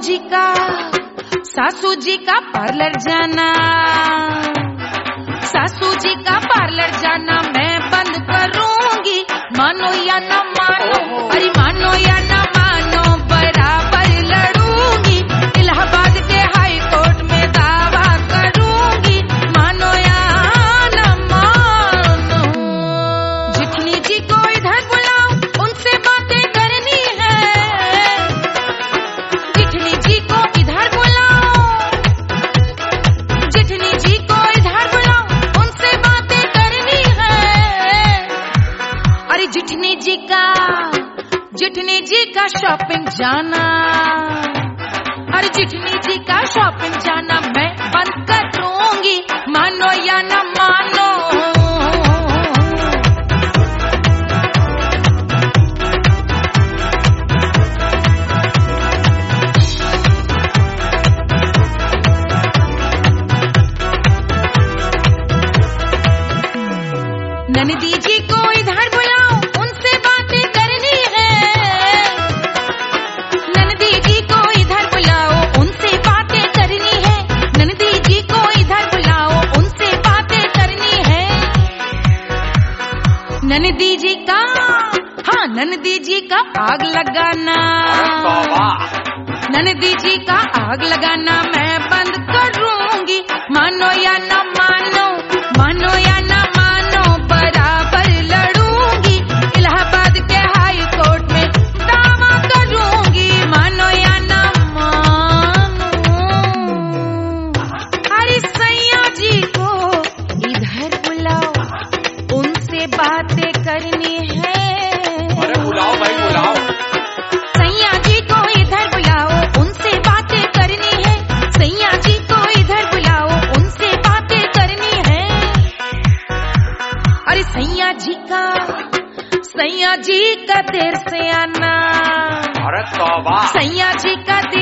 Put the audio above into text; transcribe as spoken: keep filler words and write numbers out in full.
जी का सासू जी का पार्लर जाना, सासू जी का पार्लर जाना मैं बंद करूंगी, मानो या न मानो, अरे मानो या न मानो बराबर लड़ूंगी, इलाहाबाद के हाई कोर्ट में दावा करूंगी, मानो या न मानो। जिठनी जी को इधर बुलाओ, उनसे बातें करनी है, जिठनी जी को इधर बुलाओ, जिठनी जी को इधर बुलाओ, उनसे बातें करनी है। अरे जिठनी जी का जिठनी जी का शॉपिंग जाना, अरे जिठनी जी का शॉपिंग जाना मैं बंद करूंगी, मानो या न मानो। ननदी जी को इधर बुलाओ, उनसे बातें करनी है, ननदी जी को इधर बुलाओ, उनसे बातें करनी है, ननदी जी को इधर बुलाओ, उनसे बातें करनी है। ननदी जी का, हाँ ननदी जी का आग लगाना, ननदी जी का आग लगाना मैं बंद करूंगी, मानो या न मानो, मानो या न मानो बराबर लड़ूंगी, इलाहाबाद के हाई कोर्ट में दावा करूंगी, मानो या न मानो। अरे सैया जी को इधर बुलाओ, उनसे बातें करनी है, अरे बुलाओ भाई बुलाओ। सैया जी को इधर बुलाओ, उनसे बातें करनी है, सैया जी को इधर बुलाओ, उनसे बातें करनी है। अरे सैया जी का सैया जी का देर से आना, अरे तौबा। सैया जी का देर